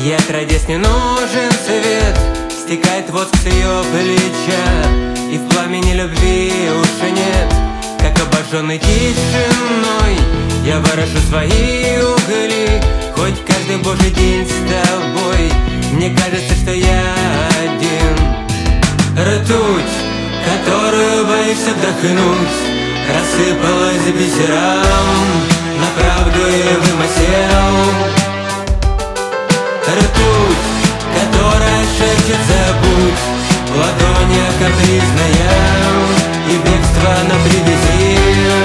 Ей отродясь не нужен свет, стекает воск с ее плеча, и в пламени любви уже нет. Как обожженный тишиной я ворошу свои угли, хоть каждый божий день с тобой. Мне кажется, что я один. Ртуть, которую боишься вдохнуть, рассыпалась бисером на правду и вымысел. Ртуть, которая шепчет забудь, в ладонях капризная, и бегство на привязи.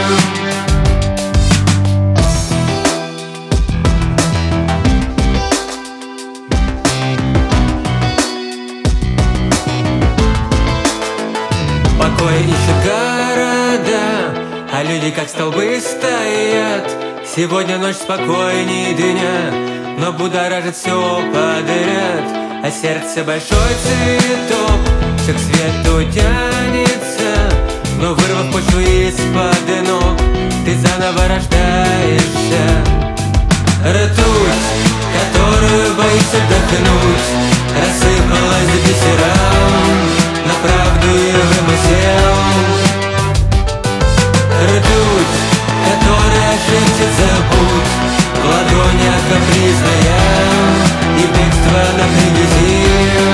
Покой ищет города, а люди как столбы стоят. Сегодня ночь спокойней дня, но будоражит все подряд. А сердце большой цветок все к свету тянется, но вырвав почву из-под ног, ты заново рождаешься. Ртуть, которую боишься вдохнуть, рассыпалась бисером на правду и вымысел. Ртуть, которая шепчет забудь, в ладонях капризная, и бегство на привязи.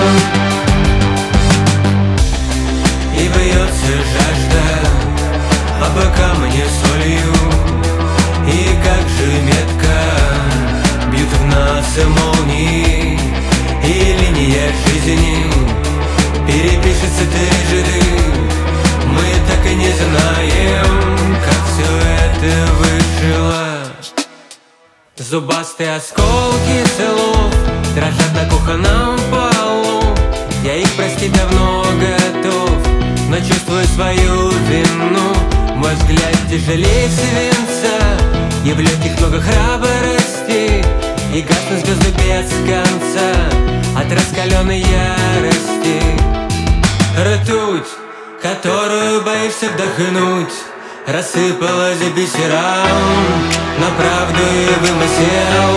И бьется жажда по бокам мне солью, и как же метко бьют в нас молнии, и линия жизни перепишется трижды. Мы так и не знаем, как все это выжило. Зубастые осколки слов дрожат на кухонном полу. Я их простить давно готов, но чувствую свою вину. Мой взгляд тяжелее свинца, и в легких много храбрости, и гаснут звезды без конца от раскаленной ярости. Ртуть, которую боишься вдохнуть, рассыпалась бисером на правду и вымысел.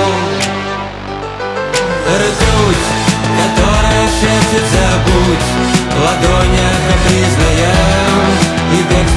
Ртуть, которая шепчет забудь, в ладонях капризная, и бег